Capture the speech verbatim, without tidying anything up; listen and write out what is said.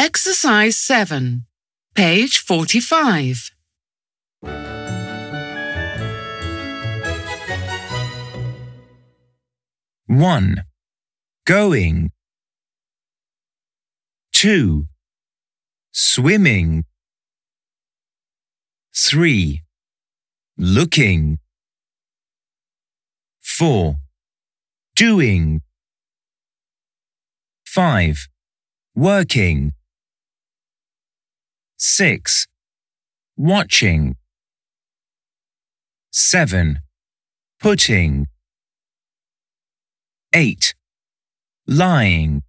Exercise seven, page forty-five. one. Going. two. Swimming. three. Looking. four. Doing. five. Working. six. Watching. seven. Putting. eight. Lying.